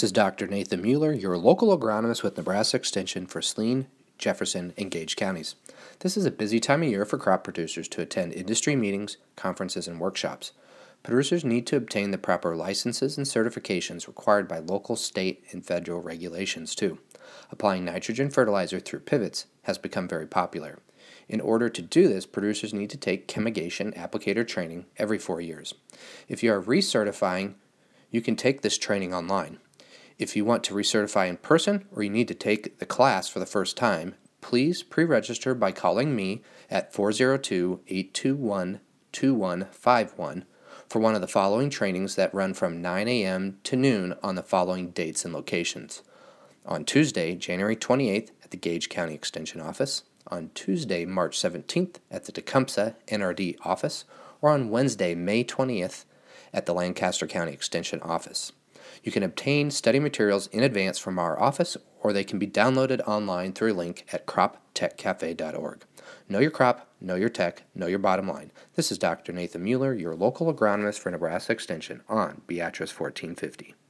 This is Dr. Nathan Mueller, your local agronomist with Nebraska Extension for Saline, Jefferson, and Gage counties. This is a busy time of year for crop producers to attend industry meetings, conferences, and workshops. Producers need to obtain the proper licenses and certifications required by local, state, and federal regulations, too. Applying nitrogen fertilizer through pivots has become very popular. In order to do this, producers need to take chemigation applicator training every 4 years. If you are recertifying, you can take this training online. If you want to recertify in person or you need to take the class for the first time, please pre-register by calling me at 402-821-2151 for one of the following trainings that run from 9 a.m. to noon on the following dates and locations. On Tuesday, January 28th at the Gage County Extension Office, on Tuesday, March 17th at the Tecumseh NRD Office, or on Wednesday, May 20th at the Lancaster County Extension Office. You can obtain study materials in advance from our office, or they can be downloaded online through a link at croptechcafe.org. Know your crop, know your tech, know your bottom line. This is Dr. Nathan Mueller, your local agronomist for Nebraska Extension on Beatrice 1450.